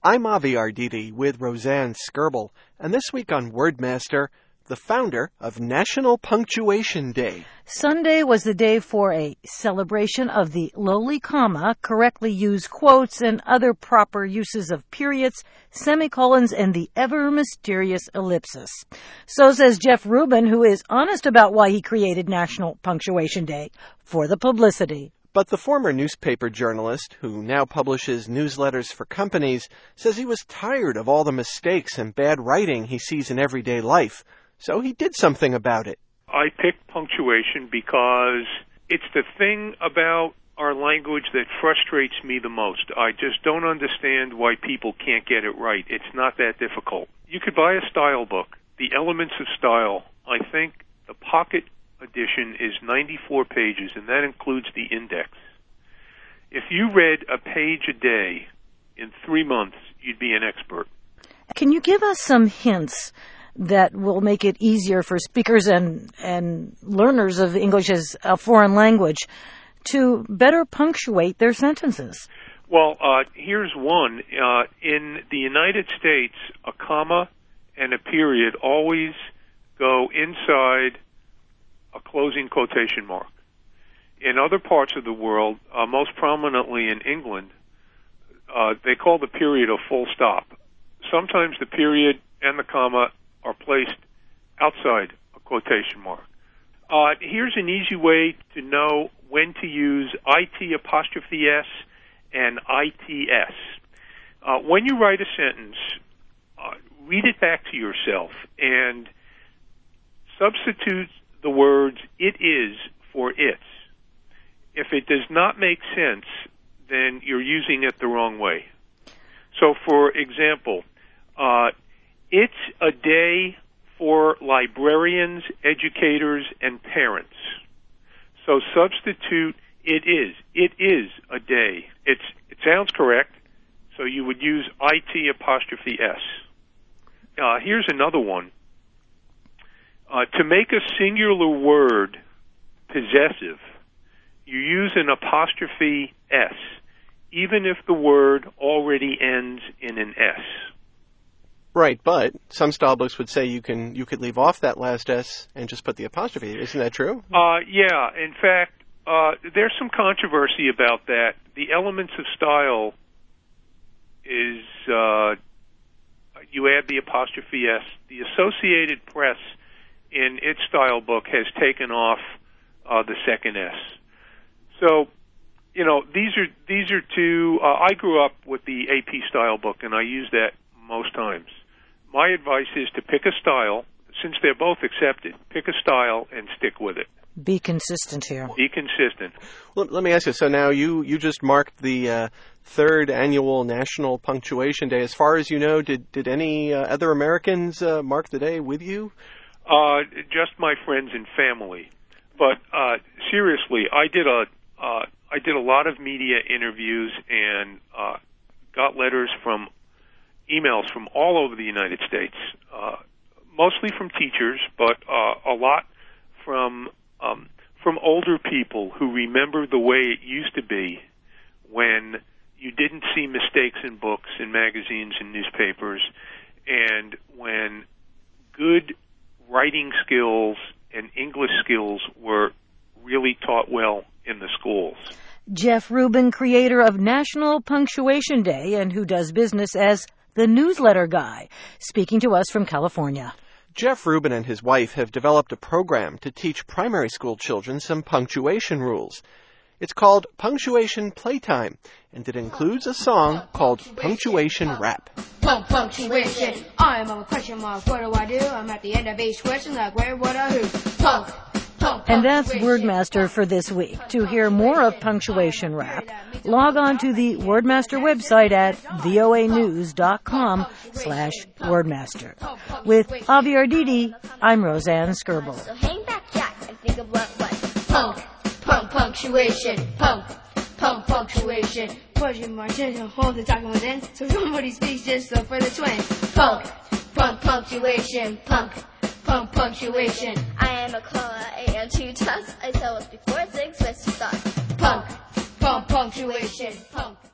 I'm Avi Arditi with Roseanne Skirble, and this week on Wordmaster, the founder of National Punctuation Day. Sunday was the day for a celebration of the lowly comma, correctly used quotes, and other proper uses of periods, semicolons, and the ever-mysterious ellipsis. So says Jeff Rubin, who is honest about why he created National Punctuation Day, for the publicity. But the former newspaper journalist, who now publishes newsletters for companies, says he was tired of all the mistakes and bad writing he sees in everyday life, so he did something about it. I picked punctuation because it's the thing about our language that frustrates me the most. I just don't understand why people can't get it right. It's not that difficult. You could buy a style book, The Elements of Style. I think the pocket edition is 94 pages, and that includes the index. If you read a page a day in 3 months, you'd be an expert. Can you give us some hints that will make it easier for speakers and learners of English as a foreign language to better punctuate their sentences? Well, here's one. In the United States, a comma and a period always go inside a closing quotation mark. In other parts of the world, most prominently in England, they call the period a full stop. Sometimes the period and the comma are placed outside a quotation mark. Here's an easy way to know when to use IT''S and ITS. When you write a sentence, read it back to yourself and substitute the words "it is" for "it's." If it does not make sense, then you're using it the wrong way. So, for example, it's a day for librarians, educators, and parents. So substitute "it is." It is a day. It sounds correct, so you would use IT''S. Here's another one. To make a singular word possessive, you use an apostrophe S, even if the word already ends in an S. Right, but some style books would say you could leave off that last S and just put the apostrophe. Isn't that true? Yeah. In fact, there's some controversy about that. The Elements of Style is you add the apostrophe S. The Associated Press, in its style book, has taken off the second S. So, these are two. I grew up with the AP style book, and I use that most times. My advice is to pick a style. Since they're both accepted, pick a style and stick with it. Be consistent here. Be consistent. Well, let me ask you, so now you just marked the third annual National Punctuation Day. As far as you know, did any other Americans mark the day with you? Just my friends and family. But seriously, I did a lot of media interviews and got emails from all over the United States, mostly from teachers, but a lot from older people who remember the way it used to be when you didn't see mistakes in books, in magazines, and newspapers, and when good writing skills and English skills were really taught well in the schools. Jeff Rubin, creator of National Punctuation Day and who does business as the newsletter guy, speaking to us from California. Jeff Rubin and his wife have developed a program to teach primary school children some punctuation rules. It's called Punctuation Playtime, and it includes a song called Punctuation Rap. Punctuation. I'm on a question mark. What do? I'm at the end of each question like where, what, or who. And that's Wordmaster for this week. To hear more of Punctuation Rap, log on to the Wordmaster website at voanews.com/Wordmaster. With Avi Arditi, I'm Roseanne Skirble. So hang back, Jack, and think of what punctuation. Punctuation. Putting my attention, hold the document in, so somebody speaks just so for the twin. Punctuation. Punctuation. I am a caller, I am 2 tons. I tell us before 6 with start. Punctuation.